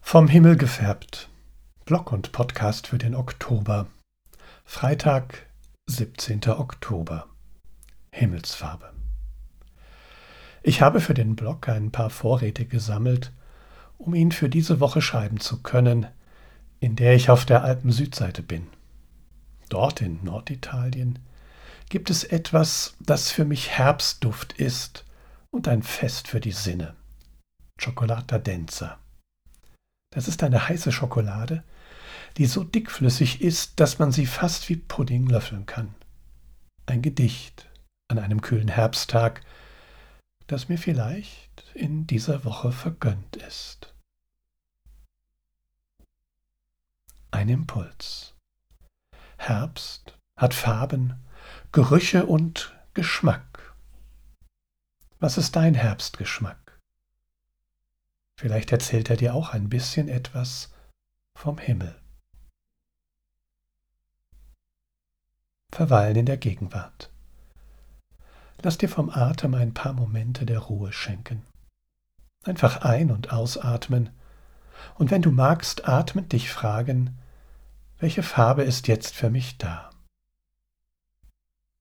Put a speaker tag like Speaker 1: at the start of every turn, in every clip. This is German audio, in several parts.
Speaker 1: Vom Himmel gefärbt. Blog und Podcast für den Oktober. Freitag, 17. Oktober. Himmelsfarbe. Ich habe für den Blog ein paar Vorräte gesammelt, um ihn für diese Woche schreiben zu können, in der ich auf der Alpen-Südseite bin. Dort in Norditalien gibt es etwas, das für mich Herbstduft ist und ein Fest für die Sinne. Cioccolata densa. Das ist eine heiße Schokolade, die so dickflüssig ist, dass man sie fast wie Pudding löffeln kann. Ein Gedicht an einem kühlen Herbsttag, das mir vielleicht in dieser Woche vergönnt ist. Ein Impuls. Herbst hat Farben, Gerüche und Geschmack. Was ist dein Herbstgeschmack? Vielleicht erzählt er dir auch ein bisschen etwas vom Himmel. Verweilen in der Gegenwart. Lass dir vom Atem ein paar Momente der Ruhe schenken. Einfach ein- und ausatmen und wenn du magst, atmend dich fragen, welche Farbe ist jetzt für mich da?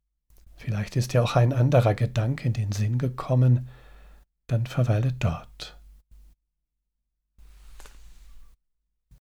Speaker 1: Vielleicht ist dir auch ein anderer Gedanke in den Sinn gekommen, dann verweile dort.